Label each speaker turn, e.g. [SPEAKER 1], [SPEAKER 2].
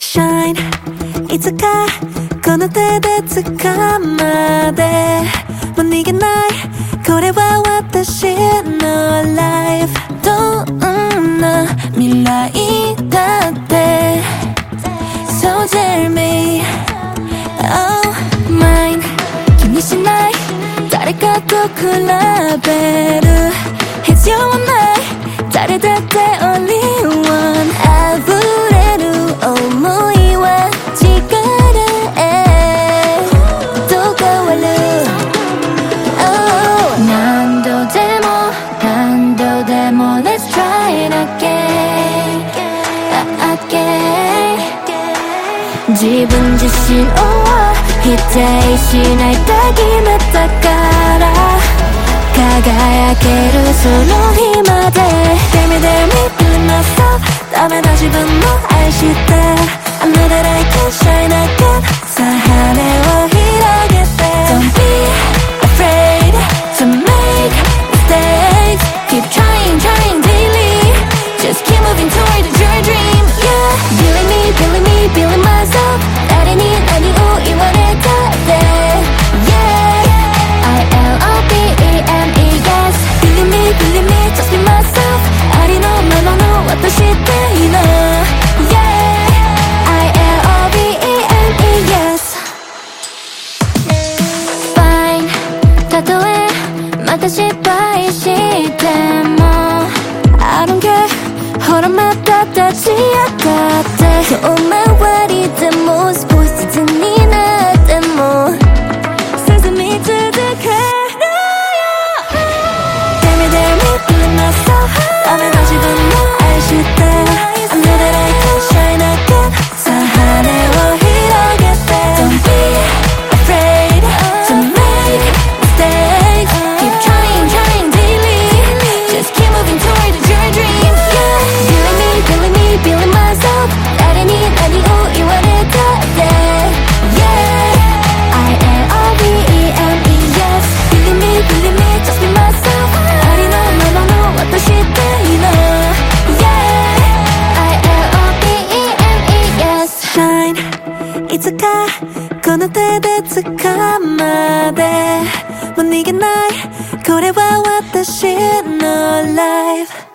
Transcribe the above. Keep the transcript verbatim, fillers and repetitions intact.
[SPEAKER 1] Shine いつかこの手で掴までもう逃げないこれは私の life どんな未来だって So tell me Oh mine 気にしない誰かと比べる必要はない誰だって only one 溢れる想いは力へどう変わる Oh 何度でも何度でも Let's try it again again 自分自身を否定しないと決めたから輝けるその日まで Baby let me be myself ダメな自分も愛して I know that I can shine again さあ羽を広げて Don't be afraid to make mistakes Keep trying, trying daily Just keep moving toward your dream Yeah, believe me, believe me, believe myself 誰に何を言われたって Yeah, I L O V E M E yes Believe me, believe me, just be myself ありのままの私でいいの Yeah, I L O V E M E yes Fine たとえまた失敗しても I don't care ほらまた立ち上がって遠回りでも少しずつになっても進み続けるよ Baby let me be myself ダメな自分も愛して I know that I can shine again さあ羽を広げて Don't be afraid to make mistakes Keep trying, trying daily Just keep moving toward your dream Yeah, believe me, believe me, believe myself 誰に何を言われたって Yeah, I L O V E M E yes Believe me, believe me, just be myself ありのままの私でいいの Yeah, I L O V E M E yes Shine いつかこの手で掴までもう逃げないこれは私の life